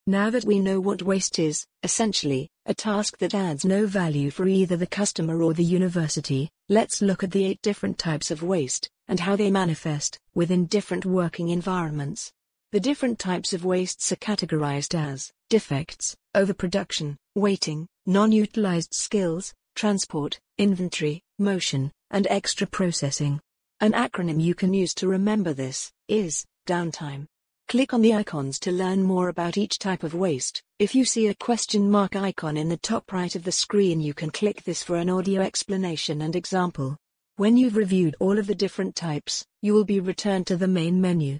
Now that we know what waste is, essentially, a task that adds no value for either the customer or the university, let's look at the 8 different types of waste, and how they manifest within different working environments. The different types of wastes are categorized as defects, overproduction, waiting, non-utilized skills, transport, inventory, motion, and extra processing. An acronym you can use to remember this is downtime. Click on the icons to learn more about each type of waste. If you see a question mark icon in the top right of the screen, you can click this for an audio explanation and example. When you've reviewed all of the different types, you will be returned to the main menu.